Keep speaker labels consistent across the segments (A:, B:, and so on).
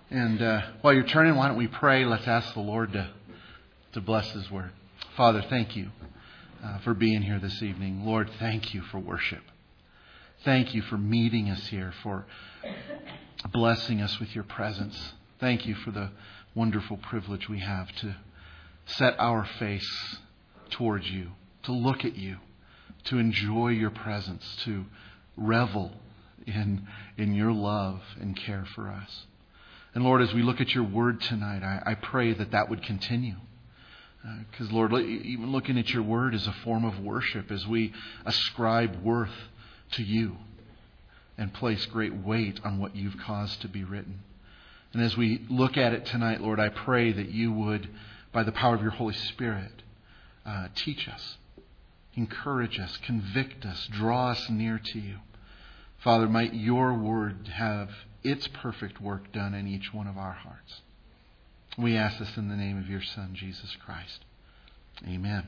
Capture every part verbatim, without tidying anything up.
A: And uh, while you're turning, why don't we pray? Let's ask the Lord to, to bless His Word. Father, thank you uh, for being here this evening. Lord, thank you for worship. Thank you for meeting us here, for blessing us with your presence. Thank you for the wonderful privilege we have to set our face towards you, to look at you, to enjoy your presence, to revel in, in your love and care for us. And Lord, as we look at your word tonight, I, I pray that that would continue. Because uh, Lord, even looking at your word is a form of worship as we ascribe worth to you and place great weight on what you've caused to be written. And as we look at it tonight, Lord, I pray that you would, by the power of your Holy Spirit, uh, teach us, encourage us, convict us, draw us near to you. Father, might your word have its perfect work done in each one of our hearts. We ask this in the name of your Son, Jesus Christ. Amen.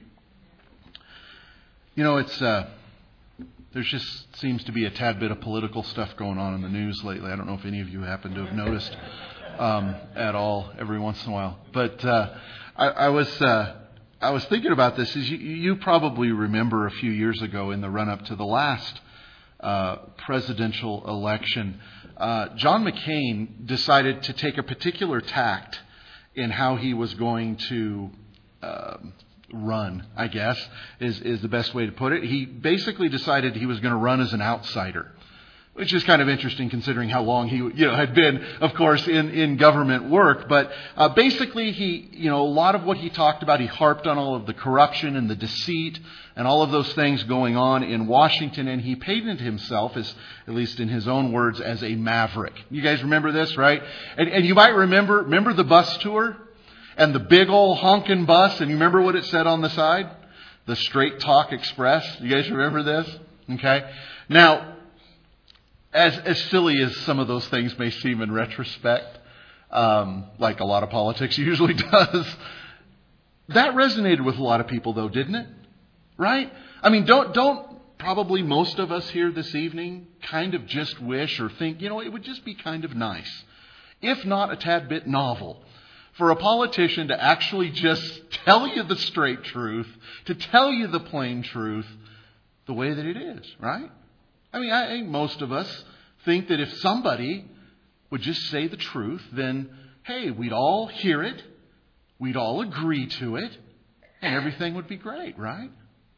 A: You know, it's uh, there's just seems to be a tad bit of political stuff going on in the news lately. I don't know if any of you happen to have noticed um, at all every once in a while. But uh, I, I was uh, I was thinking about this. As you, you probably remember a few years ago in the run-up to the last uh, presidential election, Uh, John McCain decided to take a particular tact in how he was going to uh, run, I guess, is, is the best way to put it. He basically decided he was going to run as an outsider, which is kind of interesting considering how long he you know had been, of course, in, in government work. But uh, basically, he you know a lot of what he talked about, he harped on all of the corruption and the deceit and all of those things going on in Washington, and he painted himself as, at least in his own words, as a maverick. You guys remember this, right? And, and you might remember remember the bus tour and the big old honking bus, and you remember what it said on the side? The Straight Talk Express. You guys remember this? Okay. Now, As as silly as some of those things may seem in retrospect, um, like a lot of politics usually does, that resonated with a lot of people, though, didn't it? Right? I mean, don't don't probably most of us here this evening kind of just wish or think, you know, it would just be kind of nice, if not a tad bit novel, for a politician to actually just tell you the straight truth, to tell you the plain truth, the way that it is, right? I mean, I think most of us think that if somebody would just say the truth, then, hey, we'd all hear it, we'd all agree to it, and everything would be great, right?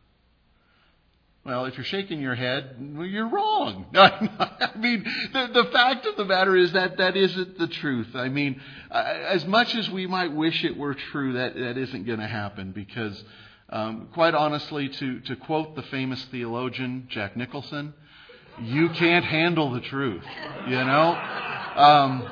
A: Well, if you're shaking your head, well, you're wrong. I mean, the, the fact of the matter is that that isn't the truth. I mean, as much as we might wish it were true, that, that isn't going to happen because, um, quite honestly, to, to quote the famous theologian Jack Nicholson, you can't handle the truth, you know? Um,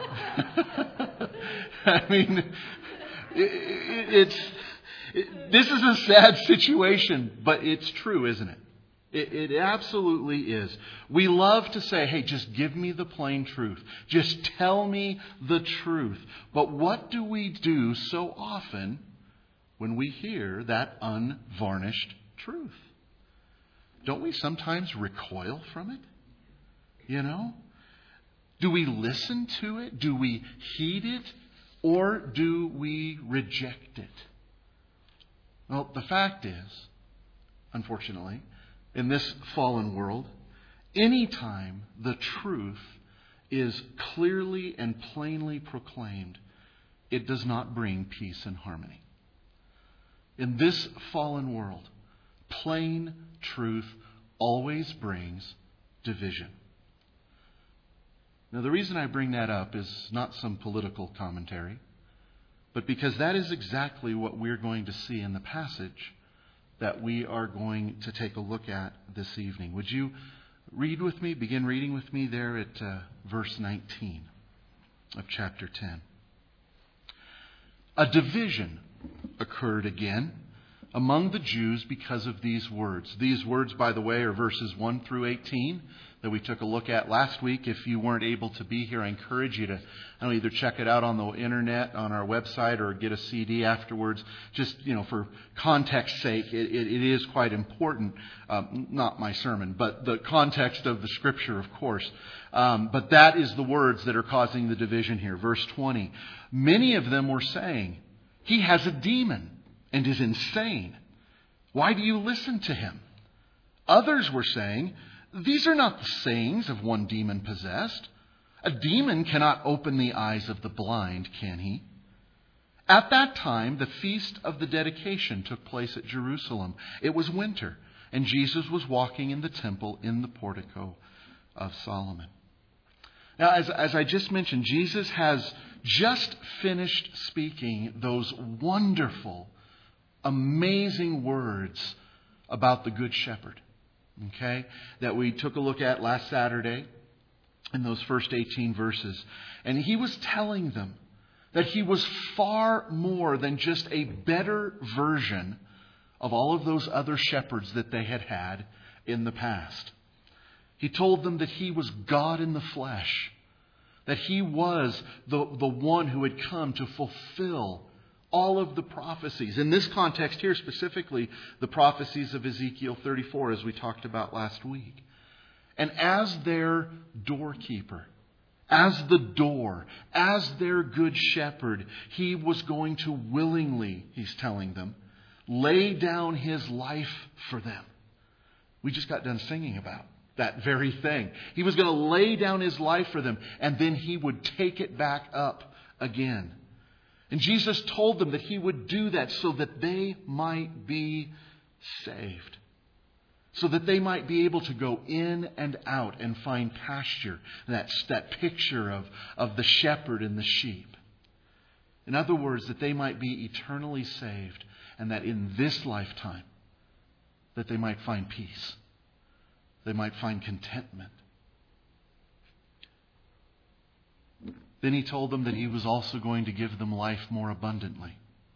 A: I mean, it, it, it's it, this is a sad situation, but it's true, isn't it? It, it absolutely is. We love to say, hey, just give me the plain truth. Just tell me the truth. But what do we do so often when we hear that unvarnished truth? Don't we sometimes recoil from it? You know? Do we listen to it? Do we heed it? Or do we reject it? Well, the fact is, unfortunately, in this fallen world, anytime the truth is clearly and plainly proclaimed, it does not bring peace and harmony. In this fallen world, plain truth always brings division. Now, the reason I bring that up is not some political commentary, but because that is exactly what we're going to see in the passage that we are going to take a look at this evening. Would you read with me, begin reading with me there at uh, verse nineteen of chapter ten. A division occurred again among the Jews because of these words. These words, by the way, are verses one through eighteen that we took a look at last week. If you weren't able to be here, I encourage you to I don't know, either check it out on the internet, on our website, or get a C D afterwards. Just, you know, for context's sake, it, it, it is quite important. Um, not my sermon, but the context of the Scripture, of course. Um, but that is the words that are causing the division here. Verse twenty. Many of them were saying, "He has a demon and is insane. Why do you listen to him?" Others were saying, "These are not the sayings of one demon possessed. A demon cannot open the eyes of the blind, can he?" At that time, the feast of the dedication took place at Jerusalem. It was winter, and Jesus was walking in the temple in the portico of Solomon. Now, as, as I just mentioned, Jesus has just finished speaking those wonderful, amazing words about the Good Shepherd. Okay, that we took a look at last Saturday in those first eighteen verses. And he was telling them that he was far more than just a better version of all of those other shepherds that they had had in the past. He told them that he was God in the flesh, that he was the, the one who had come to fulfill all of the prophecies. In this context here, specifically, the prophecies of Ezekiel thirty-four, as we talked about last week. And as their doorkeeper, as the door, as their good shepherd, he was going to willingly, he's telling them, lay down his life for them. We just got done singing about that very thing. He was going to lay down his life for them, and then he would take it back up again. And Jesus told them that he would do that so that they might be saved. So that they might be able to go in and out and find pasture. That's that picture of, of the shepherd and the sheep. In other words, that they might be eternally saved, and that in this lifetime, that they might find peace. They might find contentment. Then he told them that he was also going to give them life more abundantly.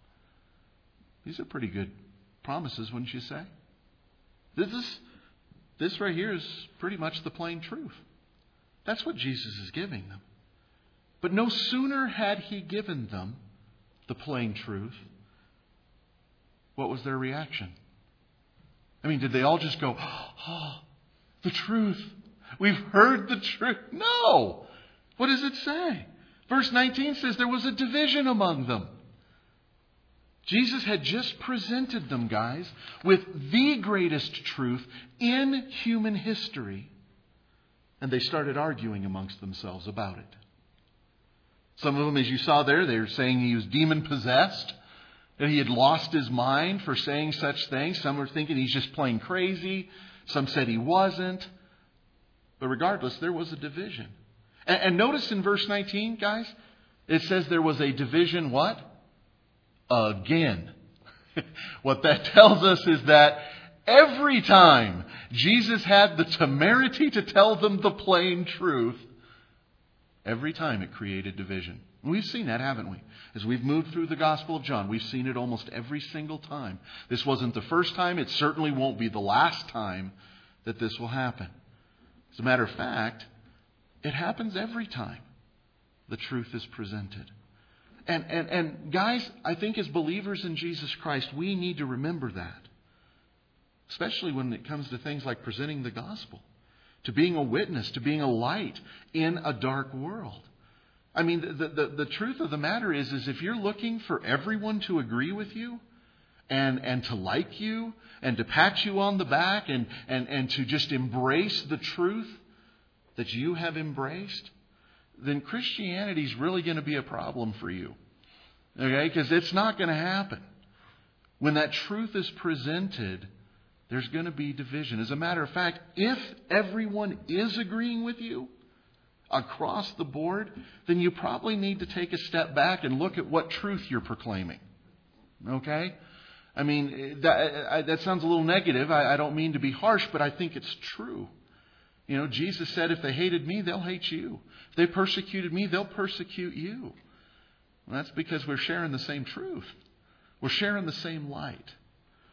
A: These are pretty good promises, wouldn't you say? This is, this right here is pretty much the plain truth. That's what Jesus is giving them. But no sooner had he given them the plain truth, what was their reaction? I mean, did they all just go, "Oh, the truth. We've heard the truth"? No. What does it say? Verse nineteen says there was a division among them. Jesus had just presented them, guys, with the greatest truth in human history. And they started arguing amongst themselves about it. Some of them, as you saw there, they were saying he was demon-possessed, that he had lost his mind for saying such things. Some were thinking he's just plain crazy. Some said he wasn't. But regardless, there was a division. And, and notice in verse nineteen, guys, it says there was a division, what? Again. What that tells us is that every time Jesus had the temerity to tell them the plain truth, every time it created division. We've seen that, haven't we? As we've moved through the Gospel of John, we've seen it almost every single time. This wasn't the first time. It certainly won't be the last time that this will happen. As a matter of fact, it happens every time the truth is presented. And, and, and guys, I think as believers in Jesus Christ, we need to remember that. Especially when it comes to things like presenting the gospel. To being a witness, to being a light in a dark world. I mean, the, the, the truth of the matter is, is if you're looking for everyone to agree with you and, and to like you and to pat you on the back and, and, and to just embrace the truth that you have embraced, then Christianity is really going to be a problem for you. Okay? Because it's not going to happen. When that truth is presented, there's going to be division. As a matter of fact, if everyone is agreeing with you across the board, then you probably need to take a step back and look at what truth you're proclaiming. Okay? I mean, that, that sounds a little negative. I, I don't mean to be harsh, but I think it's true. You know, Jesus said, if they hated me, they'll hate you. If they persecuted me, they'll persecute you. And that's because we're sharing the same truth. We're sharing the same light.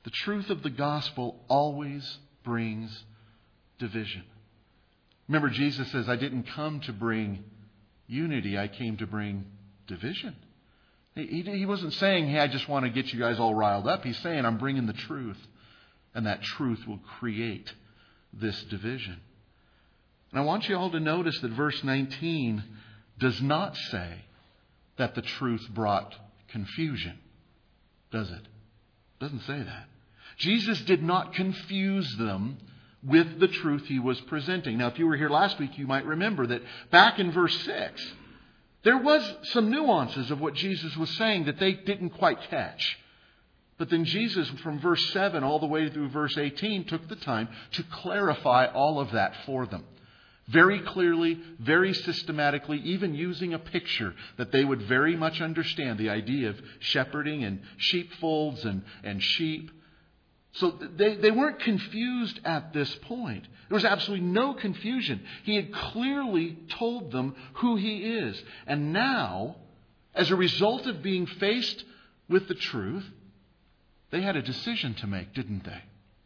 A: The truth of the gospel always brings division. Remember, Jesus says, I didn't come to bring unity. I came to bring division. He, he wasn't saying, hey, I just want to get you guys all riled up. He's saying, I'm bringing the truth. And that truth will create this division. And I want you all to notice that verse nineteen does not say that the truth brought confusion. Does it? It doesn't say that. Jesus did not confuse them with the truth he was presenting. Now, if you were here last week, you might remember that back in verse six, there was some nuances of what Jesus was saying that they didn't quite catch. But then Jesus, from verse seven all the way through verse eighteen, took the time to clarify all of that for them. Very clearly, very systematically, even using a picture that they would very much understand the idea of shepherding and sheepfolds and, and sheep. So they, they weren't confused at this point. There was absolutely no confusion. He had clearly told them who he is. And now, as a result of being faced with the truth, they had a decision to make, didn't they?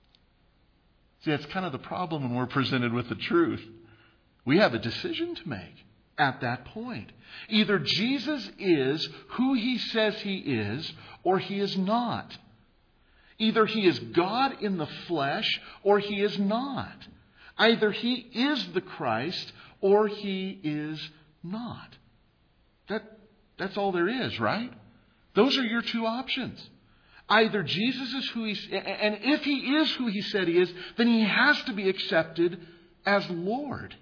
A: See, that's kind of the problem when we're presented with the truth. We have a decision to make at that point. Either Jesus is who he says he is, or he is not. Either he is God in the flesh, or he is not. Either he is the Christ, or he is not. That, that's all there is, right? Those are your two options. Either Jesus is who he is, and if he is who he said he is, then he has to be accepted as Lord.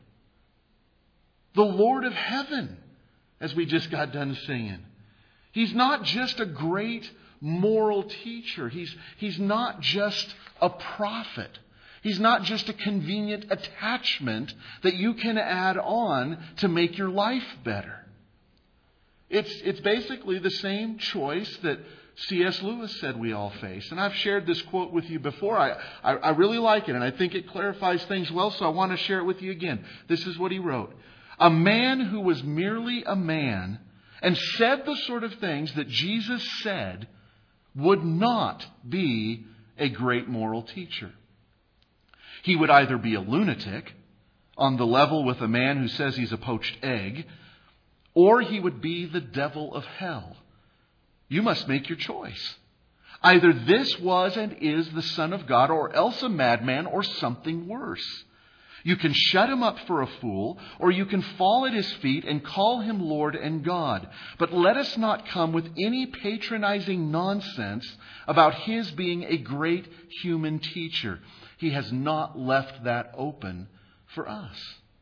A: The Lord of heaven, as we just got done singing. He's not just a great moral teacher. He's, he's not just a prophet. He's not just a convenient attachment that you can add on to make your life better. It's, it's basically the same choice that C S Lewis said we all face. And I've shared this quote with you before. I, I, I really like it, and I think it clarifies things well, so I want to share it with you again. This is what he wrote. A man who was merely a man and said the sort of things that Jesus said would not be a great moral teacher. He would either be a lunatic on the level with a man who says he's a poached egg, or he would be the devil of hell. You must make your choice. Either this was and is the Son of God, or else a madman, or something worse. You can shut him up for a fool, or you can fall at his feet and call him Lord and God. But let us not come with any patronizing nonsense about his being a great human teacher. He has not left that open for us.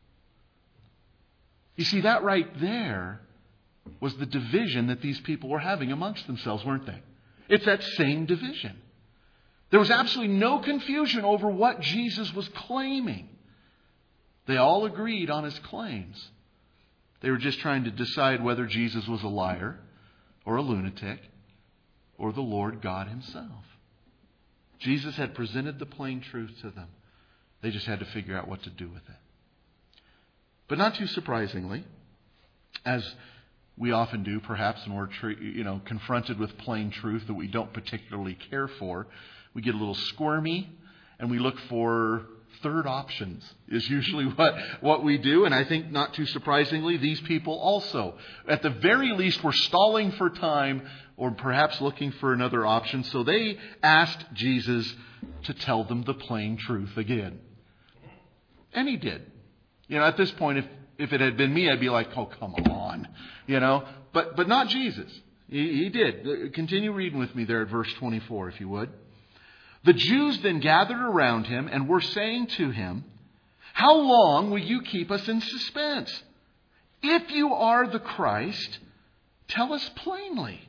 A: You see, that right there was the division that these people were having amongst themselves, weren't they? It's that same division. There was absolutely no confusion over what Jesus was claiming. They all agreed on his claims. They were just trying to decide whether Jesus was a liar or a lunatic or the Lord God himself. Jesus had presented the plain truth to them. They just had to figure out what to do with it. But not too surprisingly, as we often do perhaps when we're you know, confronted with plain truth that we don't particularly care for, we get a little squirmy and we look for third options is usually what, what we do. And I think not too surprisingly, these people also, at the very least, were stalling for time or perhaps looking for another option. So they asked Jesus to tell them the plain truth again. And he did. You know, at this point, if, if it had been me, I'd be like, oh, come on. You know, but, but not Jesus. He, he did. Continue reading with me there at verse twenty-four, if you would. The Jews then gathered around him and were saying to him, how long will you keep us in suspense? If you are the Christ, tell us plainly.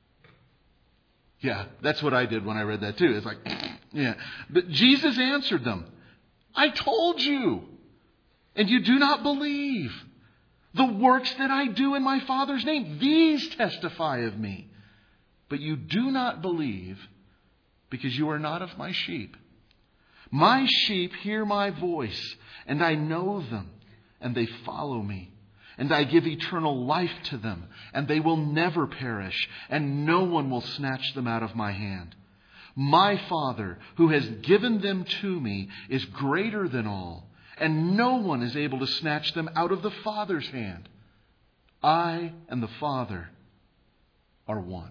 A: Yeah, that's what I did when I read that too. It's like, yeah. But Jesus answered them, I told you, and you do not believe. The works that I do in my Father's name, these testify of me. But you do not believe, because you are not of my sheep. My sheep hear my voice, and I know them, and they follow me. And I give eternal life to them, and they will never perish, and no one will snatch them out of my hand. My Father, who has given them to me, is greater than all, and no one is able to snatch them out of the Father's hand. I and the Father are one.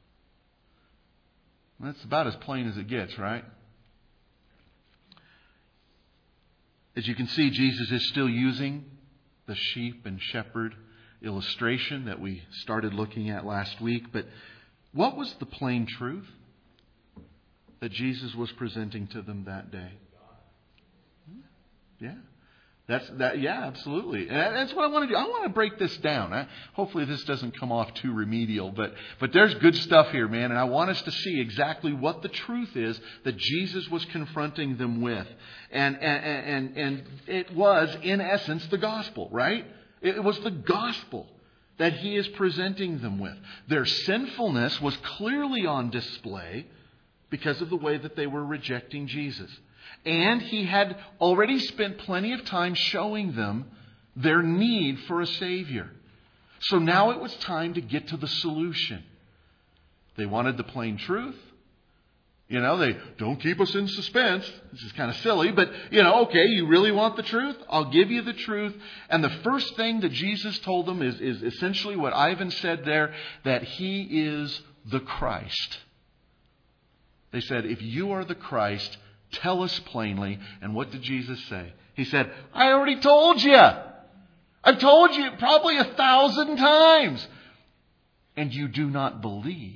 A: That's about as plain as it gets, right? As you can see, Jesus is still using the sheep and shepherd illustration that we started looking at last week. But what was the plain truth that Jesus was presenting to them that day? Yeah. That's that. Yeah, absolutely. And that's what I want to do. I want to break this down. I, hopefully this doesn't come off too remedial, but but there's good stuff here, man. And I want us to see exactly what the truth is that Jesus was confronting them with. And and and, and it was, in essence, the gospel, right? It was the gospel that he is presenting them with. Their sinfulness was clearly on display because of the way that they were rejecting Jesus. And he had already spent plenty of time showing them their need for a Savior. So now it was time to get to the solution. They wanted the plain truth. You know, they don't keep us in suspense. This is kind of silly, but, you know, okay, you really want the truth? I'll give you the truth. And the first thing that Jesus told them is, is essentially what Ivan said there, that he is the Christ. They said, if you are the Christ, tell us plainly. And what did Jesus say? He said, I already told you. I've told you probably a thousand times. And you do not believe.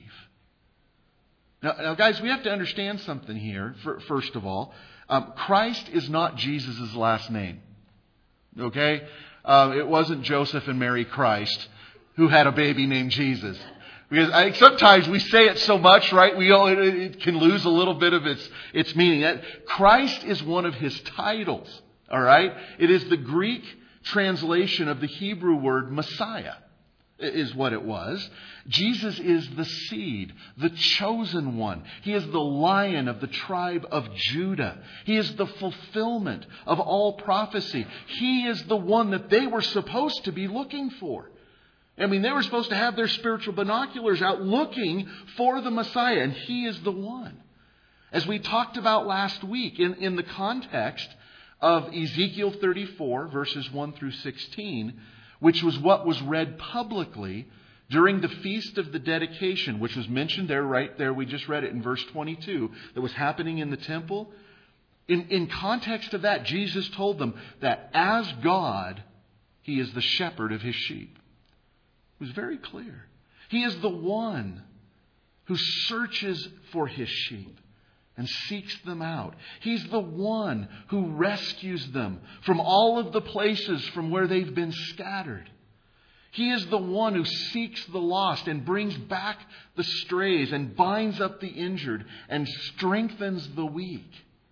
A: Now, now guys, we have to understand something here. First of all, um, Christ is not Jesus' last name. Okay? Uh, it wasn't Joseph and Mary Christ who had a baby named Jesus. Because I, sometimes we say it so much, right? We all, it, it can lose a little bit of its its meaning. That Christ is one of his titles. All right, it is the Greek translation of the Hebrew word Messiah, is what it was. Jesus is the seed, the chosen one. He is the Lion of the tribe of Judah. He is the fulfillment of all prophecy. He is the one that they were supposed to be looking for. I mean, they were supposed to have their spiritual binoculars out looking for the Messiah, and he is the one. As we talked about last week, in, in the context of Ezekiel thirty-four, verses one through sixteen, which was what was read publicly during the Feast of the Dedication, which was mentioned there, right there, we just read it in verse twenty-two, that was happening in the temple. In, in context of that, Jesus told them that as God, he is the shepherd of his sheep. It was very clear. He is the one who searches for his sheep and seeks them out. He's the one who rescues them from all of the places from where they've been scattered. He is the one who seeks the lost and brings back the strays and binds up the injured and strengthens the weak.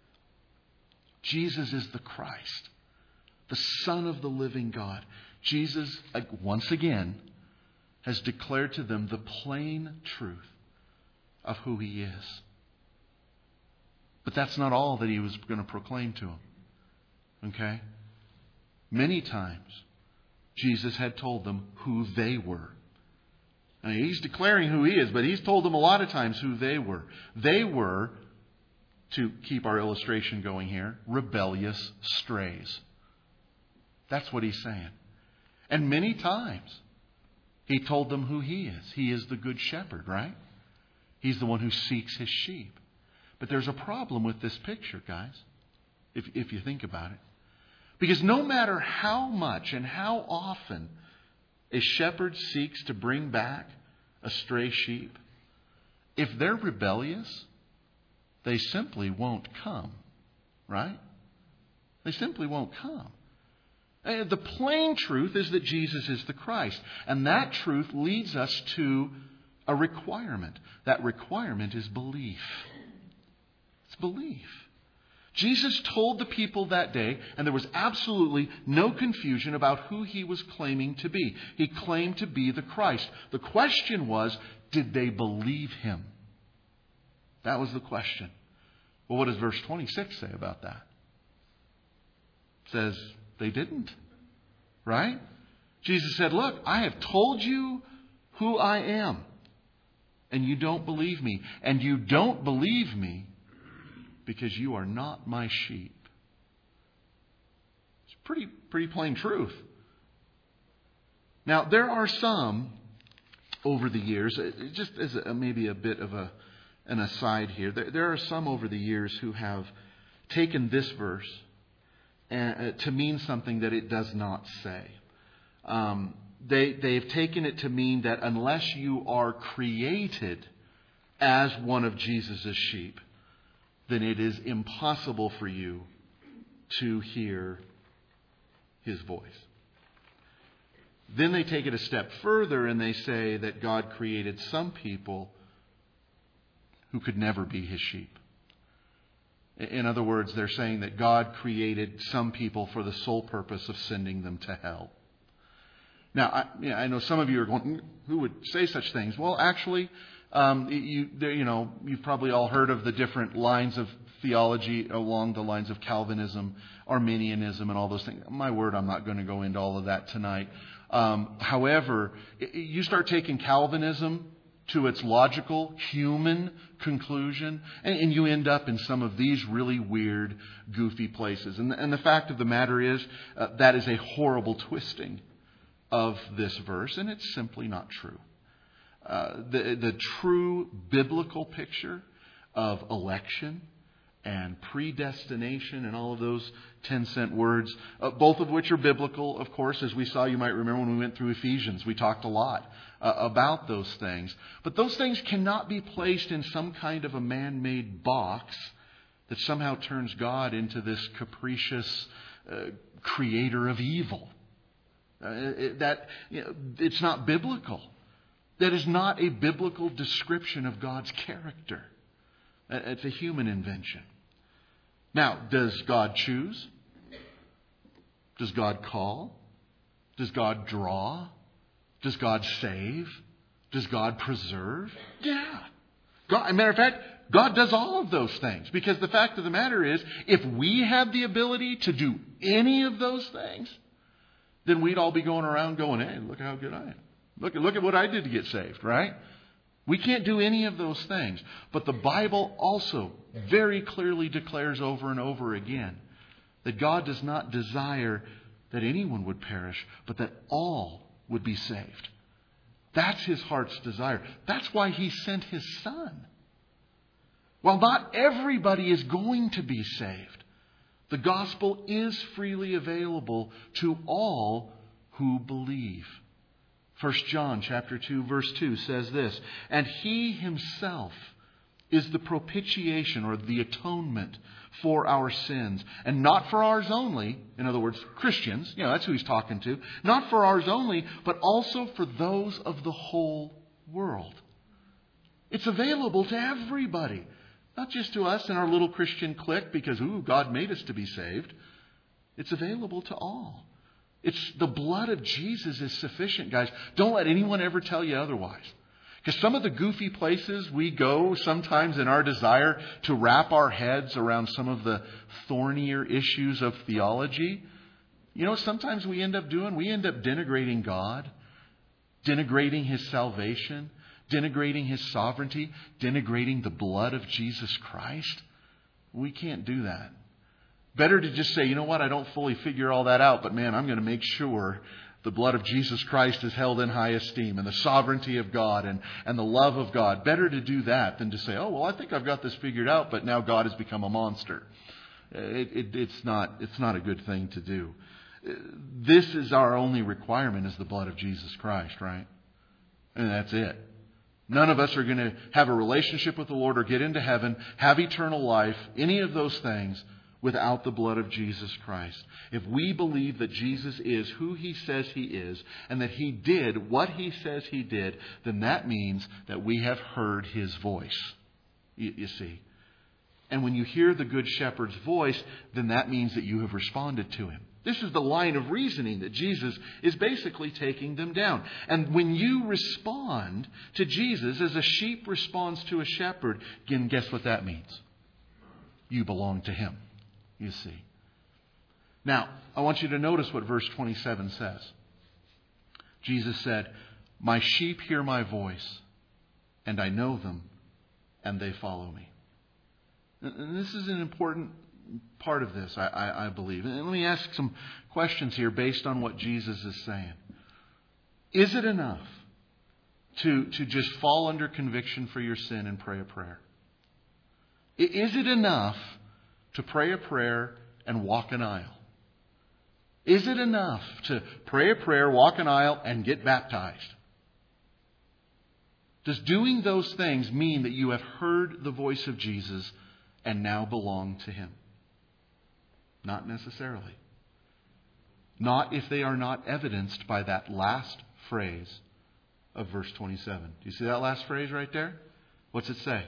A: Jesus is the Christ, the Son of the living God. Jesus, once again, has declared to them the plain truth of who he is. But that's not all that he was going to proclaim to them. Okay? Many times, Jesus had told them who they were. I mean, he's declaring who he is, but he's told them a lot of times who they were. They were, to keep our illustration going here, rebellious strays. That's what he's saying. And many times, he told them who he is. He is the good shepherd, right? He's the one who seeks his sheep. But there's a problem with this picture, guys, if, if you think about it. Because no matter how much and how often a shepherd seeks to bring back a stray sheep, if they're rebellious, they simply won't come, right? They simply won't come. The plain truth is that Jesus is the Christ. And that truth leads us to a requirement. That requirement is belief. It's belief. Jesus told the people that day, and there was absolutely no confusion about who he was claiming to be. He claimed to be the Christ. The question was, did they believe him? That was the question. Well, what does verse twenty-six say about that? It says, they didn't. Right? Jesus said, look, I have told you who I am. and you don't believe me. And you don't believe me because you are not my sheep. It's pretty, pretty plain truth. Now, there are some over the years, just as a, maybe a bit of a, an aside here, there, there are some over the years who have taken this verse uh, to mean something that it does not say. Um, they, they've taken it to mean that unless you are created as one of Jesus' sheep, then it is impossible for you to hear His voice. Then they take it a step further and they say that God created some people who could never be His sheep. In other words, they're saying that God created some people for the sole purpose of sending them to hell. Now, I, you know, I know some of you are going, who would say such things? Well, actually, um, you, there, you know, you've probably all heard of the different lines of theology along the lines of Calvinism, Arminianism, and all those things. My word, I'm not going to go into all of that tonight. Um, however, you start taking Calvinism to its logical, human conclusion, and, and you end up in some of these really weird, goofy places. And, and the fact of the matter is, uh, that is a horrible twisting of this verse, and it's simply not true. Uh, the, the true biblical picture of election and predestination and all of those ten-cent words, uh, both of which are biblical, of course, as we saw, you might remember when we went through Ephesians, we talked a lot uh, about those things. But those things cannot be placed in some kind of a man-made box that somehow turns God into this capricious uh, creator of evil. Uh, it, that you know, it's not biblical. That is not a biblical description of God's character. Uh, it's a human invention. Now, does God choose? Does God call? Does God draw? Does God save? Does God preserve? Yeah. God, as a matter of fact, God does all of those things. Because the fact of the matter is, if we had the ability to do any of those things, then we'd all be going around going, hey, look how good I am. Look, look at what I did to get saved, right? We can't do any of those things. But the Bible also very clearly declares over and over again that God does not desire that anyone would perish, but that all would be saved. That's His heart's desire. That's why He sent His Son. While not everybody is going to be saved, the gospel is freely available to all who believe. First John chapter two verse two says this, and He Himself is the propitiation or the atonement for our sins. And not for ours only, in other words, Christians, you know, that's who He's talking to. Not for ours only, but also for those of the whole world. It's available to everybody. Not just to us in our little Christian clique because, ooh, God made us to be saved. It's available to all. It's the blood of Jesus is sufficient, guys. Don't let anyone ever tell you otherwise. Because some of the goofy places we go sometimes in our desire to wrap our heads around some of the thornier issues of theology, you know, sometimes we end up doing, we end up denigrating God, denigrating His salvation, denigrating His sovereignty, denigrating the blood of Jesus Christ. We can't do that. Better to just say, you know what, I don't fully figure all that out, but man, I'm going to make sure the blood of Jesus Christ is held in high esteem and the sovereignty of God and, and the love of God. Better to do that than to say, oh, well, I think I've got this figured out, but now God has become a monster. It, it, it's not, it's not a good thing to do. This is our only requirement is the blood of Jesus Christ, right? And that's it. None of us are going to have a relationship with the Lord or get into heaven, have eternal life, any of those things, without the blood of Jesus Christ. If we believe that Jesus is who He says He is and that He did what He says He did, then that means that we have heard His voice. You, you see. And when you hear the Good Shepherd's voice, then that means that you have responded to Him. This is the line of reasoning that Jesus is basically taking them down. And when you respond to Jesus as a sheep responds to a shepherd, again, guess what that means? You belong to Him. You see. Now, I want you to notice what verse twenty-seven says. Jesus said, my sheep hear my voice, and I know them, and they follow me. And this is an important part of this, I, I, I believe. And let me ask some questions here based on what Jesus is saying. Is it enough to, to just fall under conviction for your sin and pray a prayer? Is it enough to pray a prayer and walk an aisle? Is it enough to pray a prayer, walk an aisle, and get baptized? Does doing those things mean that you have heard the voice of Jesus and now belong to Him? Not necessarily. Not if they are not evidenced by that last phrase of verse twenty-seven. Do you see that last phrase right there? What's it say?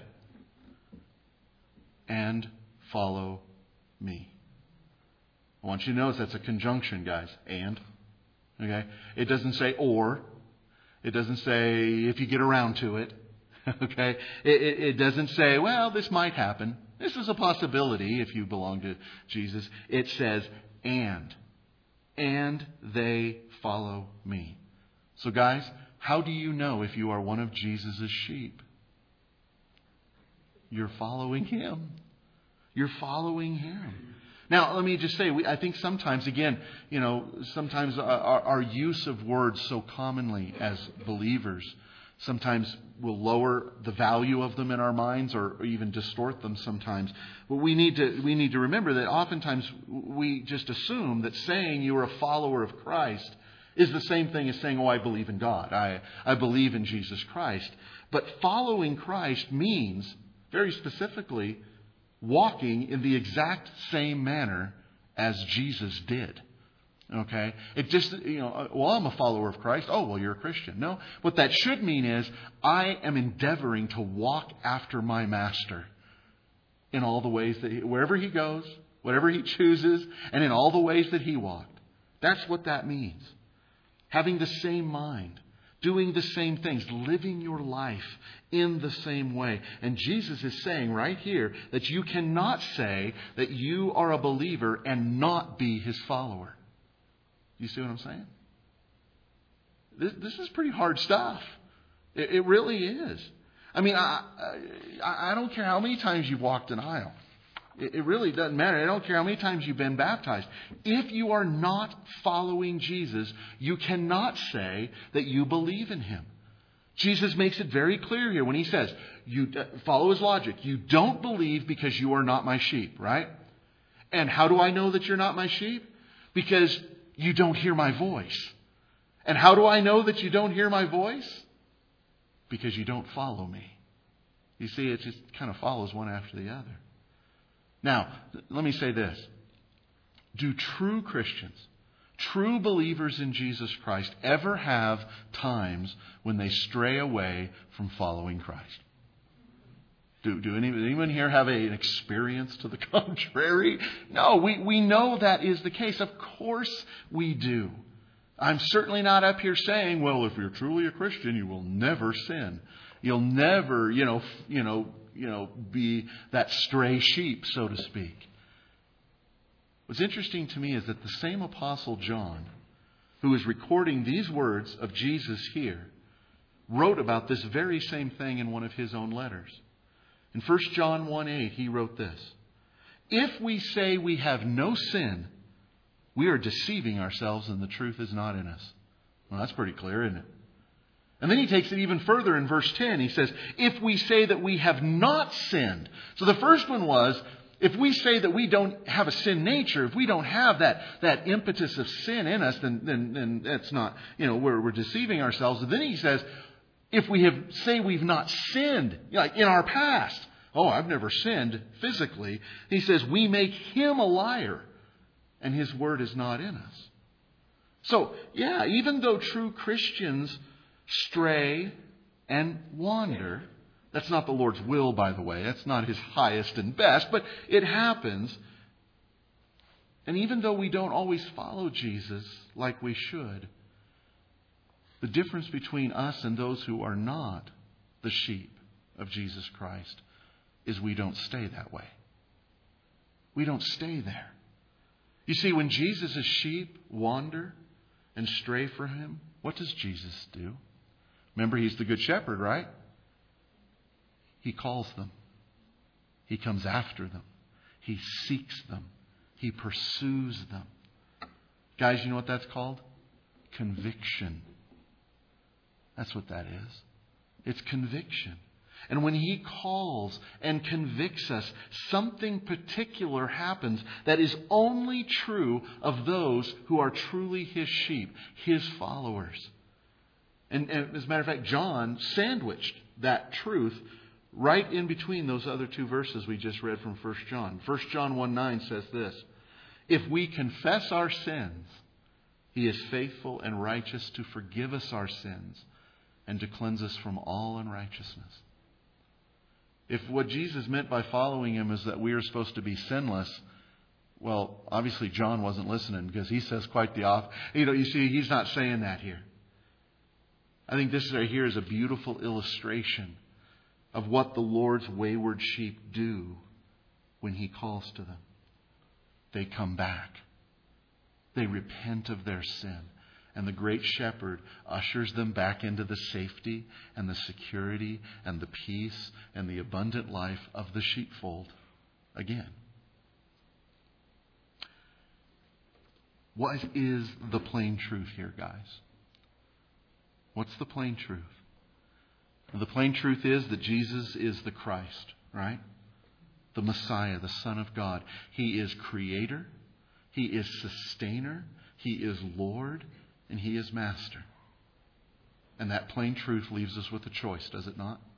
A: And follow me. I want you to notice that's a conjunction, guys. And. Okay? It doesn't say or. It doesn't say if you get around to it. Okay? It, it, it doesn't say, well, this might happen. This is a possibility if you belong to Jesus. It says, and. And they follow me. So guys, how do you know if you are one of Jesus' sheep? You're following Him. You're following Him. Now, let me just say, we, I think sometimes, again, you know, sometimes our, our use of words so commonly as believers sometimes will lower the value of them in our minds or even distort them sometimes. But we need to we need to remember that oftentimes we just assume that saying you are a follower of Christ is the same thing as saying, oh, I believe in God. I, I believe in Jesus Christ. But following Christ means, very specifically, walking in the exact same manner as Jesus did. Okay? It just, you know, well, I'm a follower of Christ. Oh, well, you're a Christian. No. What that should mean is I am endeavoring to walk after my Master in all the ways that he, wherever He goes, whatever He chooses, and in all the ways that He walked. That's what that means. Having the same mind. Doing the same things, living your life in the same way. And Jesus is saying right here that you cannot say that you are a believer and not be His follower. You see what I'm saying? This, this is pretty hard stuff. It, it really is. I mean, I, I, I don't care how many times you've walked an aisle. It really doesn't matter. I don't care how many times you've been baptized. If you are not following Jesus, you cannot say that you believe in Him. Jesus makes it very clear here when He says, you follow His logic. You don't believe because you are not my sheep, right? And how do I know that you're not my sheep? Because you don't hear my voice. And how do I know that you don't hear my voice? Because you don't follow me. You see, it just kind of follows one after the other. Now, let me say this. Do true Christians, true believers in Jesus Christ, ever have times when they stray away from following Christ? Do, do any, anyone here have a, an experience to the contrary? No, we, we know that is the case. Of course we do. I'm certainly not up here saying, well, if you're truly a Christian, you will never sin. You'll never, you know, you know, you know, be that stray sheep, so to speak. What's interesting to me is that the same Apostle John, who is recording these words of Jesus here, wrote about this very same thing in one of his own letters. In First John one eight, he wrote this: if we say we have no sin, we are deceiving ourselves and the truth is not in us. Well, that's pretty clear, isn't it? And then he takes it even further in verse ten. He says, if we say that we have not sinned. So the first one was, if we say that we don't have a sin nature, if we don't have that, that impetus of sin in us, then, then, then that's not, you know, we're, we're deceiving ourselves. And then he says, if we have say we've not sinned, like in our past, oh, I've never sinned physically. He says, we make Him a liar and His word is not in us. So, yeah, even though true Christians stray and wander. That's not the Lord's will, by the way. That's not His highest and best, but it happens. And even though we don't always follow Jesus like we should, the difference between us and those who are not the sheep of Jesus Christ is we don't stay that way. We don't stay there. You see, when Jesus' sheep wander and stray from Him, what does Jesus do? Remember, He's the good shepherd, right? He calls them. He comes after them. He seeks them. He pursues them. Guys, you know what that's called? Conviction. That's what that is. It's conviction. And when He calls and convicts us, something particular happens that is only true of those who are truly His sheep, His followers. And, and as a matter of fact, John sandwiched that truth right in between those other two verses we just read from First John. First John one nine says this, "If we confess our sins, He is faithful and righteous to forgive us our sins and to cleanse us from all unrighteousness." If what Jesus meant by following Him is that we are supposed to be sinless, well, obviously John wasn't listening, because he says quite the opposite. You know, you see, he's not saying that here. I think this right here is a beautiful illustration of what the Lord's wayward sheep do when He calls to them. They come back. They repent of their sin. And the great shepherd ushers them back into the safety and the security and the peace and the abundant life of the sheepfold again. What is the plain truth here, guys? What's the plain truth? The plain truth is that Jesus is the Christ, right? The Messiah, the Son of God. He is Creator. He is Sustainer. He is Lord. And He is Master. And that plain truth leaves us with a choice, does it not?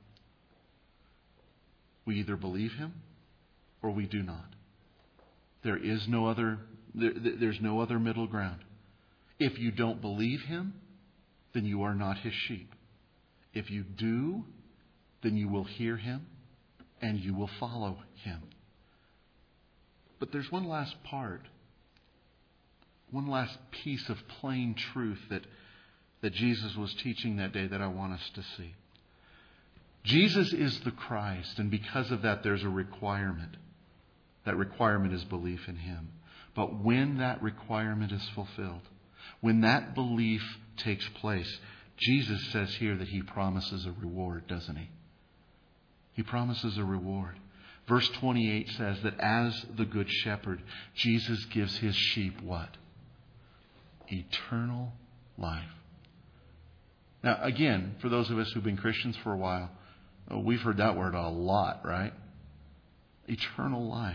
A: We either believe Him or we do not. There is no other, there, there's no other middle ground. If you don't believe Him, then you are not His sheep. If you do, then you will hear Him and you will follow Him. But there's one last part. One last piece of plain truth that, that Jesus was teaching that day that I want us to see. Jesus is the Christ, and because of that there's a requirement. That requirement is belief in Him. But when that requirement is fulfilled, when that belief takes place, Jesus says here that He promises a reward, doesn't He? He promises a reward. Verse twenty-eight says that as the Good Shepherd, Jesus gives His sheep what? Eternal life. Now, again, for those of us who've been Christians for a while, we've heard that word a lot, right? Eternal life.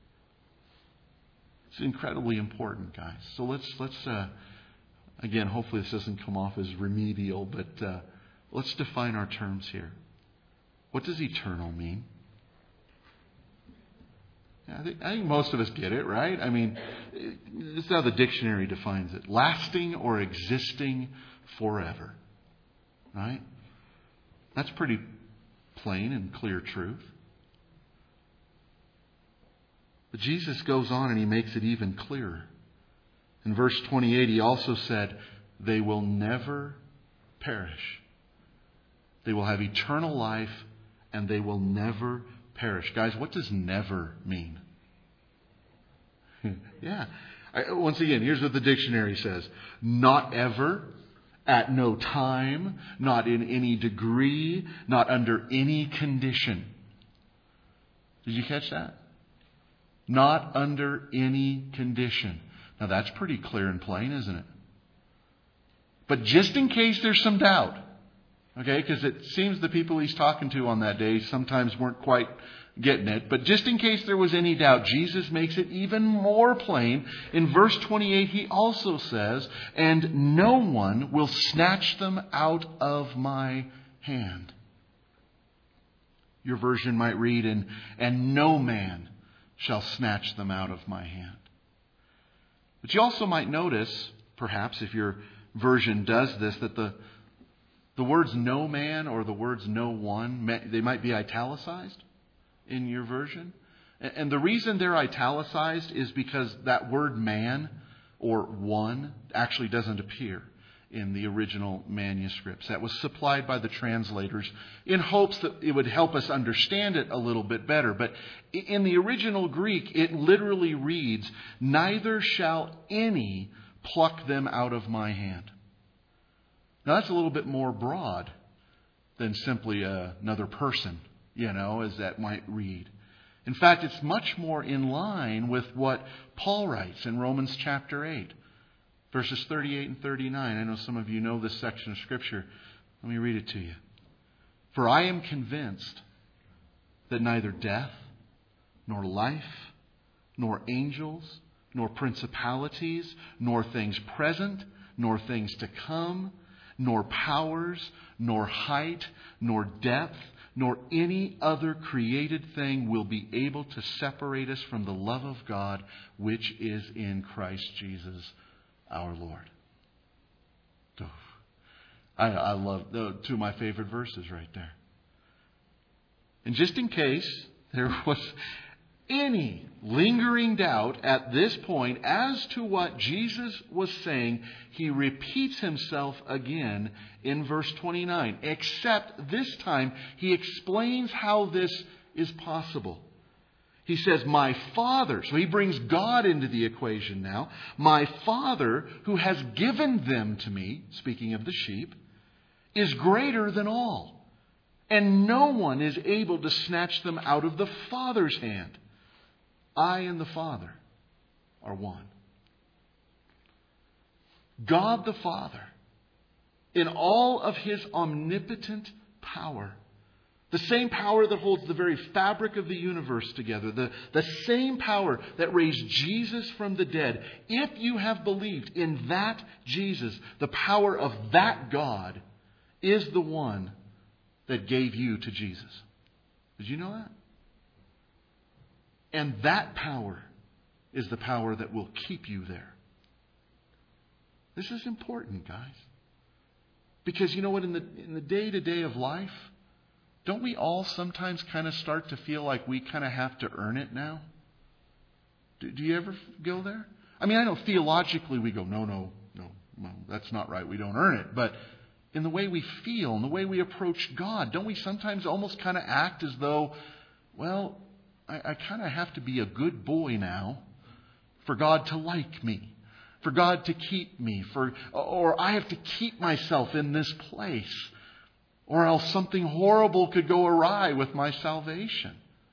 A: It's incredibly important, guys. So let's let's uh, again, hopefully this doesn't come off as remedial, but uh, let's define our terms here. What does eternal mean? I think, I think most of us get it, right? I mean, this is how the dictionary defines it. Lasting or existing forever. Right? That's pretty plain and clear truth. But Jesus goes on and He makes it even clearer. In verse twenty-eight, He also said, they will never perish. They will have eternal life and they will never perish. Guys, what does never mean? yeah. I, once again, here's what the dictionary says. Not ever, at no time, not in any degree, not under any condition. Did you catch that? Not under any condition. Now that's pretty clear and plain, isn't it? But just in case there's some doubt, okay, because it seems the people He's talking to on that day sometimes weren't quite getting it. But just in case there was any doubt, Jesus makes it even more plain. In verse twenty-eight, He also says, and no one will snatch them out of my hand. Your version might read, and, and no man shall snatch them out of my hand. But you also might notice, perhaps if your version does this, that the The words no man or the words no one, they might be italicized in your version. And the reason they're italicized is because that word man or one actually doesn't appear in the original manuscripts. That was supplied by the translators in hopes that it would help us understand it a little bit better. But in the original Greek, it literally reads, neither shall any pluck them out of my hand. Now that's a little bit more broad than simply uh, another person you know, as that might read. In fact, it's much more in line with what Paul writes in Romans chapter eight, verses thirty-eight and thirty-nine. I know some of you know this section of Scripture. Let me read it to you. For I am convinced that neither death, nor life, nor angels, nor principalities, nor things present, nor things to come, nor powers, nor height, nor depth, nor any other created thing will be able to separate us from the love of God which is in Christ Jesus our Lord. I, I love the two of my favorite verses right there. And just in case there was any lingering doubt at this point as to what Jesus was saying, he repeats himself again in verse twenty-nine. Except this time he explains how this is possible. He says, my Father, so he brings God into the equation now. My Father, who has given them to me, speaking of the sheep, is greater than all. And no one is able to snatch them out of the Father's hand. I and the Father are one. God the Father, in all of His omnipotent power, the same power that holds the very fabric of the universe together, the, the same power that raised Jesus from the dead, if you have believed in that Jesus, the power of that God is the one that gave you to Jesus. Did you know that? And that power is the power that will keep you there. This is important, guys. Because you know what, in the in the day-to-day of life, don't we all sometimes kind of start to feel like we kind of have to earn it now? Do, do you ever go there? I mean, I know theologically we go, no, no, no, no, that's not right. We don't earn it. But in the way we feel, in the way we approach God, don't we sometimes almost kind of act as though, well, I, I kind of have to be a good boy now for God to like me, for God to keep me, for or I have to keep myself in this place, or else something horrible could go awry with my salvation.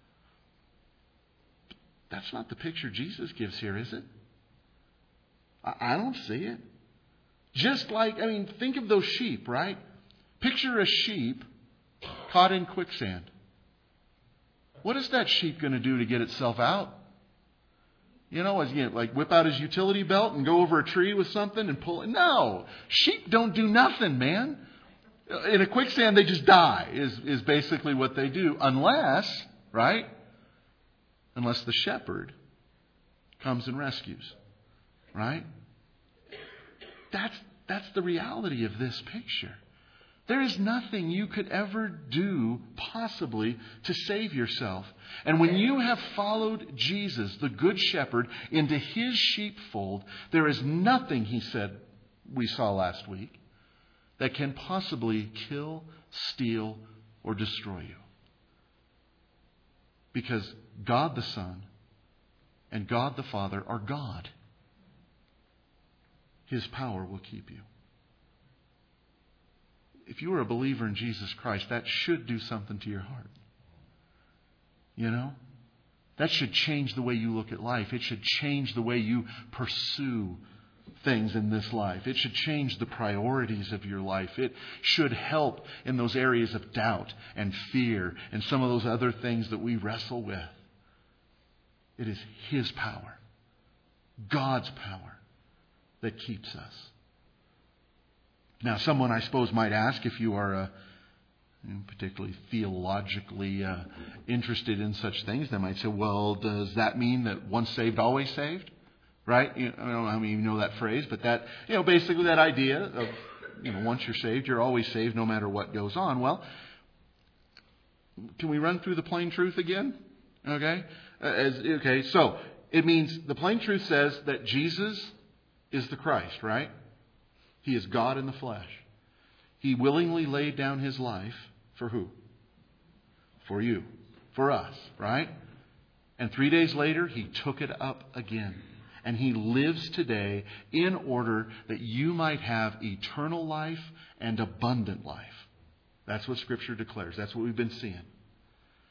A: That's not the picture Jesus gives here, is it? I, I don't see it. Just like, I mean, think of those sheep, right? Picture a sheep caught in quicksand. What is that sheep going to do to get itself out? You know, as you like whip out his utility belt and go over a tree with something and pull it. No, sheep don't do nothing, man. In a quicksand, they just die, is, is basically what they do. Unless, right? Unless the shepherd comes and rescues. Right? That's, that's the reality of this picture. There is nothing you could ever do possibly to save yourself. And when you have followed Jesus, the Good Shepherd, into His sheepfold, there is nothing, He said, we saw last week, that can possibly kill, steal, or destroy you. Because God the Son and God the Father are God. His power will keep you. If you are a believer in Jesus Christ, that should do something to your heart. You know? That should change the way you look at life. It should change the way you pursue things in this life. It should change the priorities of your life. It should help in those areas of doubt and fear and some of those other things that we wrestle with. It is His power, God's power, that keeps us. Now, someone, I suppose, might ask, if you are uh, particularly theologically uh, interested in such things, they might say, well, does that mean that once saved, always saved? Right? You know, I don't know how many of you know that phrase, but that, you know, basically that idea of, you know, once you're saved, you're always saved no matter what goes on. Well, can we run through the plain truth again? Okay? Uh, as, okay, so it means the plain truth says that Jesus is the Christ, right? He is God in the flesh. He willingly laid down His life for who? For you. For us, right? And three days later, He took it up again. And He lives today in order that you might have eternal life and abundant life. That's what Scripture declares. That's what we've been seeing.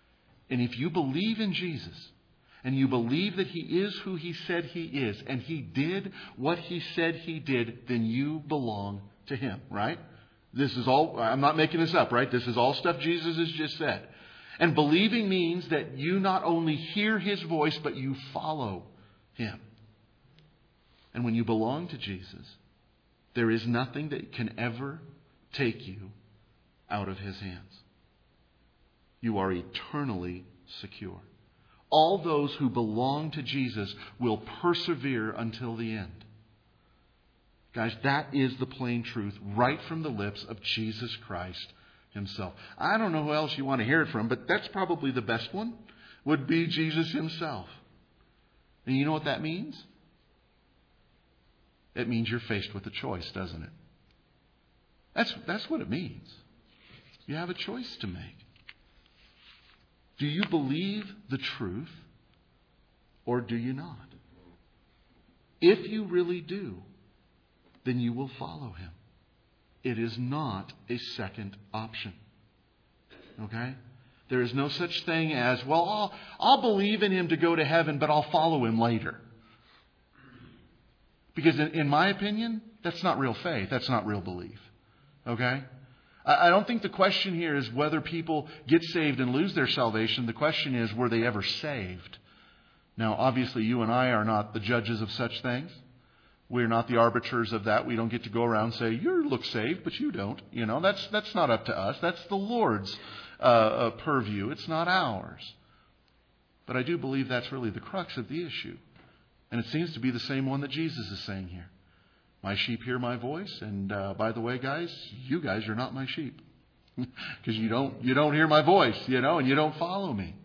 A: And if you believe in Jesus, and you believe that He is who He said He is, and He did what He said He did, then you belong to Him, right? This is all, I'm not making this up, right? This is all stuff Jesus has just said. And believing means that you not only hear His voice, but you follow Him. And when you belong to Jesus, there is nothing that can ever take you out of His hands. You are eternally secure. All those who belong to Jesus will persevere until the end. Guys, that is the plain truth right from the lips of Jesus Christ Himself. I don't know who else you want to hear it from, but that's probably the best one, would be Jesus Himself. And you know what that means? It means you're faced with a choice, doesn't it? That's, that's what it means. You have a choice to make. Do you believe the truth or do you not? If you really do, then you will follow Him. It is not a second option. Okay? There is no such thing as, well, I'll, I'll believe in Him to go to heaven, but I'll follow Him later. Because in, in my opinion, that's not real faith. That's not real belief. Okay? I, I don't think the question here is whether people get saved and lose their salvation. The question is, were they ever saved? Now, obviously, you and I are not the judges of such things. We're not the arbiters of that. We don't get to go around and say, you look saved, but you don't. You know, that's that's not up to us. That's the Lord's uh, uh, purview. It's not ours. But I do believe that's really the crux of the issue. And it seems to be the same one that Jesus is saying here. My sheep hear my voice. And uh, by the way, guys, you guys are not my sheep. Because you don't, you don't hear my voice, you know, and you don't follow me.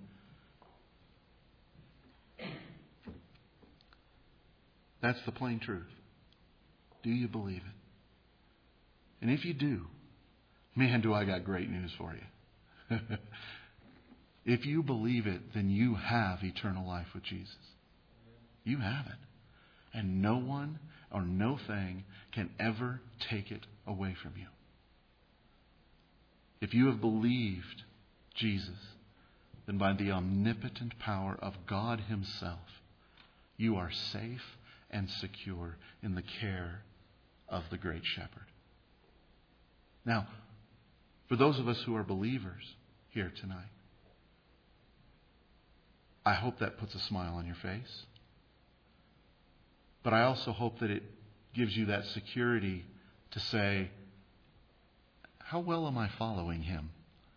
A: That's the plain truth. Do you believe it? And if you do, man, do I got great news for you. If you believe it, then you have eternal life with Jesus. You have it. And no one or no thing can ever take it away from you. If you have believed Jesus, then by the omnipotent power of God Himself, you are safe and secure in the care of the great shepherd. Now, for those of us who are believers here tonight, I hope that puts a smile on your face. But I also hope that it gives you that security to say, how well am I following Him?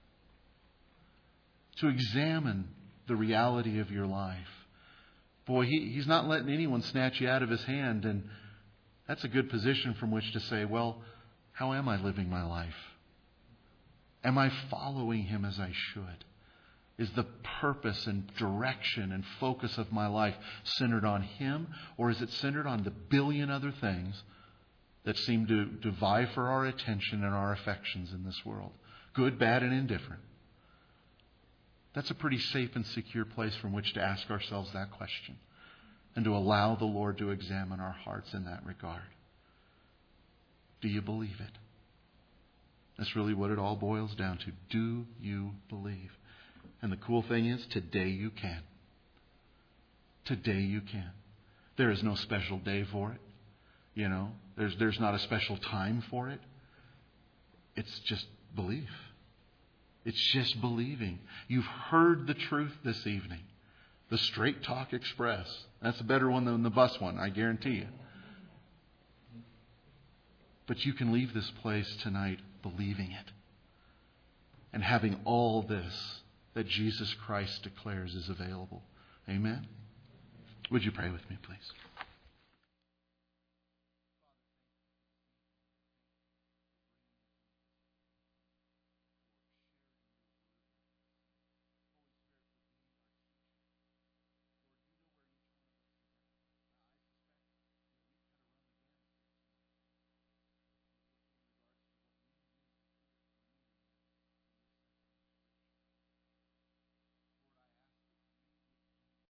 A: To examine the reality of your life. Boy, he, He's not letting anyone snatch you out of His hand. And that's a good position from which to say, well, how am I living my life? Am I following Him as I should? Is the purpose and direction and focus of my life centered on Him? Or is it centered on the billion other things that seem to, to vie for our attention and our affections in this world? Good, bad, and indifferent. That's a pretty safe and secure place from which to ask ourselves that question. And to allow the Lord to examine our hearts in that regard. Do you believe it? That's really what it all boils down to. Do you believe? And the cool thing is, today you can. Today you can. There is no special day for it. You know, there's there's not a special time for it. It's just belief. It's just believing. You've heard the truth this evening. The Straight Talk Express. That's a better one than the bus one, I guarantee you. But you can leave this place tonight believing it. And having all this that Jesus Christ declares is available. Amen? Would you pray with me, please?